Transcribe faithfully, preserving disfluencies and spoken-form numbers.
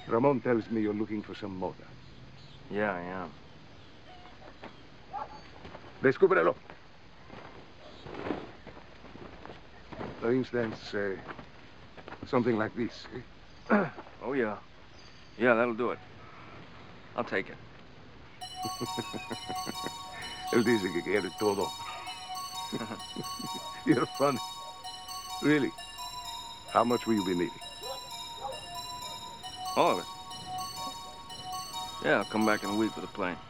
Ramon tells me you're looking for some motor. Yeah, I am. Descúbrelo. For instance, uh, something like this. Eh? Oh, yeah. Yeah, that'll do it. I'll take it. Él dice que quiere todo. You're funny. Really? How much will you be needing? All of it. Yeah, I'll come back in a week with a plane.